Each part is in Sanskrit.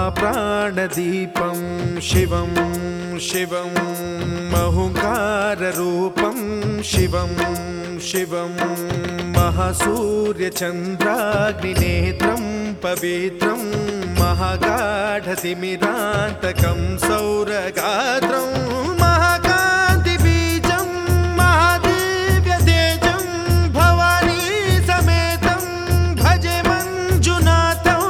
महाप्राणदीपं शिवं शिवं महुङ्काररूपं शिवं शिवं महासूर्यचन्द्राग्निनेत्रं पवित्रं महागाढतिमिरान्तकं सौरगात्रं महाकान्तिबीजं महादिव्यतेजं भवानी समेतं भजे मञ्जुनाथं।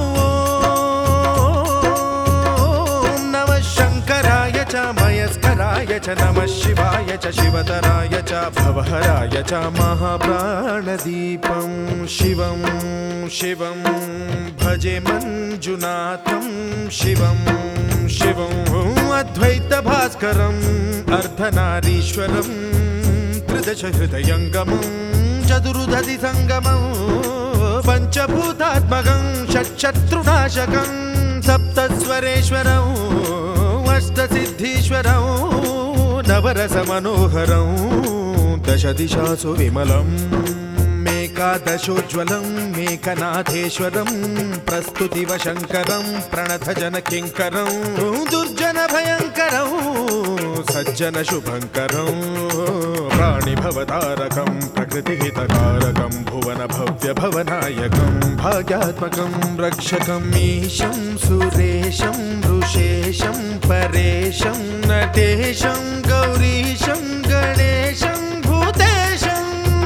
ॐ नमः शङ्कराय च मयस्कराय च नमः शिवाय च शिवतराय च भवहराय च महाप्राणदीपं शिवं शिवं भजे मञ्जुनाथं शिवं शिवं अद्वैतभास्करम् अर्धनारीश्वरं त्रिदशहृदयङ्गमं चतुर्दधिसङ्गमं पञ्चभूतात्मकं षट्शत्रुनाशकं सप्तस्वरेश्वरं अष्टसिद्धीश्वरं नवरसमनोहरं दशदिशासु विमलम् एकादशोज्ज्वलं मेघनाथेश्वरं प्रस्तुतिवशङ्करं प्रणतजनकिङ्करं दुर्जनभयङ्करं सज्जनशुभङ्करं प्राणिभवतारकं प्रकृतिहितकारकं भुवनभव्यभवनायकं भाग्यात्मकं रक्षकं ईशं सुरेशं ऋषेशं परेशं नटेशं गौरीशं गणेशं भूतेशं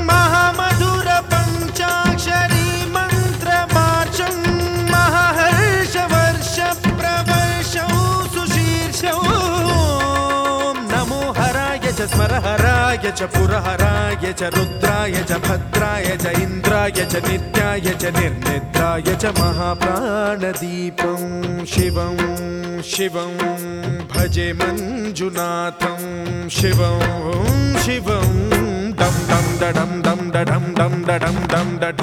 महामधुरपञ्चाक्षरी मन्त्रमार्चं महाहर्षवर्षप्रवर्षं सुशीर्षं नमो हराय च स्मरहराय च पुरहराय च रुद्राय च भद्राय च इन्द्राय च नित्याय च निर्निद्राय च महाप्राणदीपं शिवं शिवं भजे मञ्जुनाथं शिवं शिवं दं दं दडं दं दडं दं दडं दं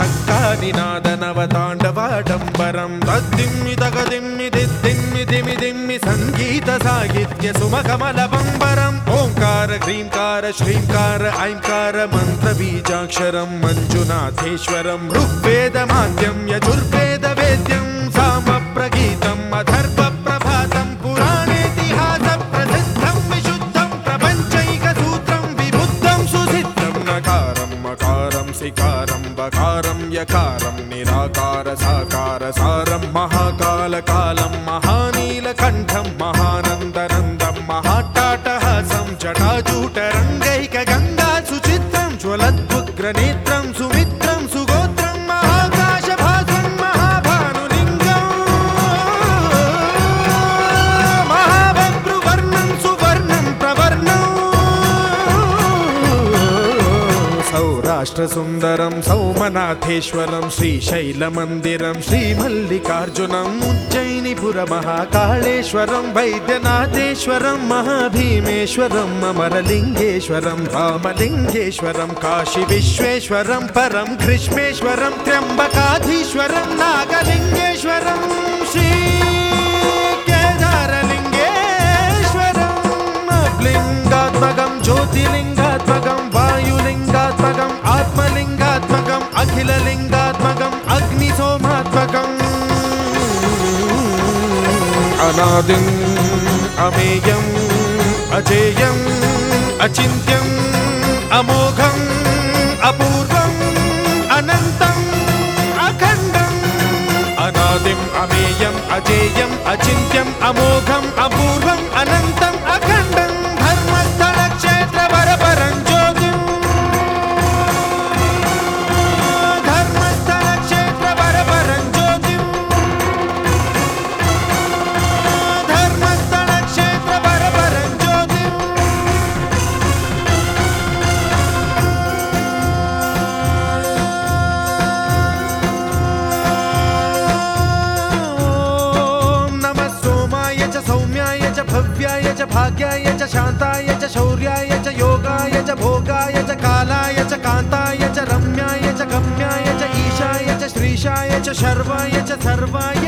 डठक्कानिनादनवताण्डवाडम्बरं तद्दिम्मि तगदिम्मि दिद्दिम्मि दिमि दिम्मि सङ्गीतसाहित्य सुमकमलबम्बरम् ओङ्कार ह्रीङ्कार श्रीङ्कार ऐङ्कार मन्त्रबीजाक्षरं मञ्जुनाथेश्वरं ऋग्वेदमाद्यं यजुर्वेदवेद्यं सामप्रगीतम् अथर्वप्रभातं पुराणेतिहासप्रसिद्धं विशुद्धं प्रपञ्चैकसूत्रं विबुद्धं सुसिद्धं नकारं मकारं सिकारं बकारं यकारं निराकार साकार सारं महाकालकालं महानीलकण्ठं महानन्दनन्दं महाट्टाटहासं जटाजूटरङ्गैकगङ्गा सुचित्रं ज्वलद्वुग्रनेत्रं सुमित्रं सुगोत्रं महाकाशभासं महाभानुलिङ्गं महाभद्रुवर्णं सुवर्णं प्रवर्णं सौराष्ट्रसुन्दरं सौमनाथेश्वरं श्रीशैलमन्दिरं श्रीमल्लिकार्जुनम् उज्जयिनीपुरमहाकाळेश्वरं वैद्यनाथेश्वरं महाभीमेश्वरं अमरलिङ्गेश्वरं रामलिङ्गेश्वरं काशीविश्वेश्वरं परं घृष्मेश्वरं त्र्यम्बकाधीश्वरं नागलिङ्गेश्वरं श्रीकेदारलिङ्गेश्वरं लिङ्गात्मकं ज्योतिलिङ्गात्मकं वायुलिङ्गात्मकम् आत्मलिङ्गात्मकम् अखिललिङ्गात्मकम् अग्निसोमात्मकम् अनादिम् अमेयम् अजेयम् अचिन्त्यम् अमोघम् अपूर्वम् अनन्तम् अखण्डम् अनादिम् अमेयम् अजेयम् अचिन्त्यम् अमोघम् अपूर्वम् अनन्तम् अखण्डम् धर्मस्थलक्षेत्रवरपरं ज्योतिम् धर्मस्थलक्षेत्रवरपरं ज्योतिम् धर्मस्थलक्षेत्रवरपरं ज्योतिम् नमः सोमाय च सौम्याय च भव्याय च भाग्याय च शान्ताय च शौर्याय च योगाय च भोगाय च कालाय च कान्ताय च रम्याय च गम्याय च ईशाय च श्रीशाय च शर्वाय च सर्वाय